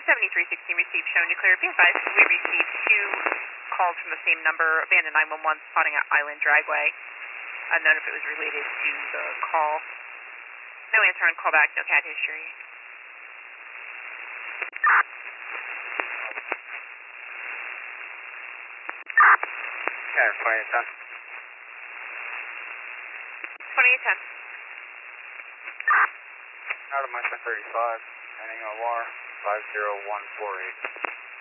7316 received, showing you clear. Be advised, we received two calls from the same number, abandoned 911 spotting at Island Dragway. Unknown if it was related to the call. No answer on callback, no cat history. Yeah, 2810. 2810. Out of my 35, ending OR 50148.